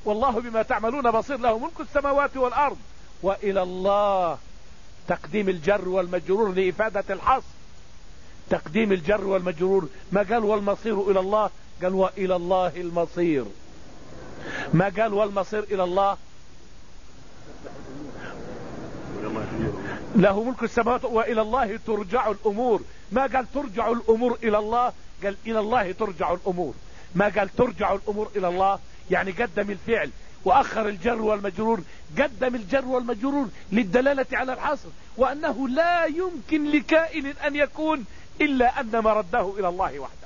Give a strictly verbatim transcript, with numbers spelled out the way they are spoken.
والله بما تعملون بصير، له ملك السماوات والأرض. وإلى الله تقديم الجر والمجرور لإفادة الحصر. تقديم الجر والمجرور، ما قال والمصير إلى الله، قال وإلى الله المصير. ما قال والمصير إلى الله. له ملك السماوات وإلى الله ترجع الأمور. ما قال ترجع الأمور إلى الله، قال إلى الله ترجع الأمور. ما قال ترجع الأمور إلى الله، يعني قدم الفعل وأخر الجر والمجرور. قدم الجر والمجرور للدلالة على الحصر، وأنه لا يمكن لكائن أن يكون إلا أن مرده إلى الله وحده.